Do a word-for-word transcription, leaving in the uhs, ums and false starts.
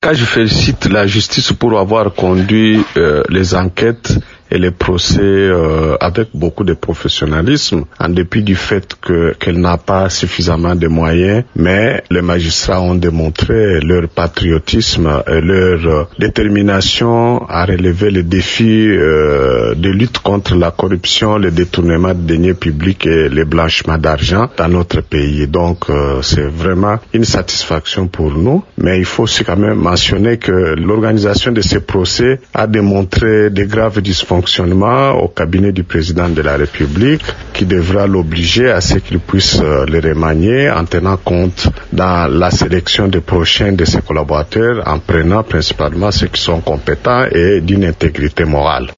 Quand je félicite la justice pour avoir conduit euh, les enquêtes et les procès euh, avec beaucoup de professionnalisme, en dépit du fait que qu'elle n'a pas suffisamment de moyens, mais les magistrats ont démontré leur patriotisme et leur euh, détermination à relever les défis euh, de lutte contre la corruption, le détournement de deniers publics et le blanchiment d'argent dans notre pays. Donc euh, c'est vraiment une satisfaction pour nous, mais il faut aussi quand même mentionner que l'organisation de ces procès a démontré de graves dysfonctionnements au cabinet du président de la République, qui devra l'obliger à ce qu'il puisse les remanier en tenant compte dans la sélection des prochains de ses collaborateurs, en prenant principalement ceux qui sont compétents et d'une intégrité morale.